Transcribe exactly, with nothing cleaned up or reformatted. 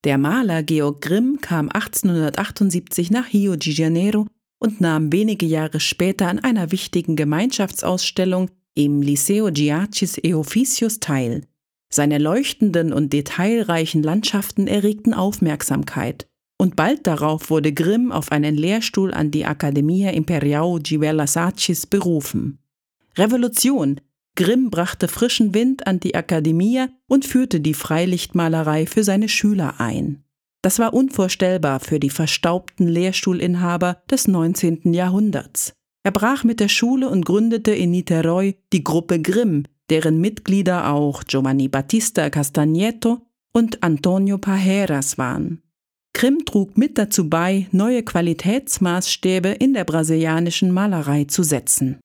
Der Maler Georg Grimm kam achtzehnhundertachtundsiebzig nach Rio de Janeiro und nahm wenige Jahre später an einer wichtigen Gemeinschaftsausstellung im Liceo de Artes e Ofícios teil. Seine leuchtenden und detailreichen Landschaften erregten Aufmerksamkeit. Und bald darauf wurde Grimm auf einen Lehrstuhl an die Academia Imperial de Belas Artes berufen. Revolution! Grimm brachte frischen Wind an die Academia und führte die Freilichtmalerei für seine Schüler ein. Das war unvorstellbar für die verstaubten Lehrstuhlinhaber des neunzehnten Jahrhunderts. Er brach mit der Schule und gründete in Niterói die Gruppe Grimm, deren Mitglieder auch Giovanni Battista Castagneto und Antonio Pajeras waren. Grimm trug mit dazu bei, neue Qualitätsmaßstäbe in der brasilianischen Malerei zu setzen.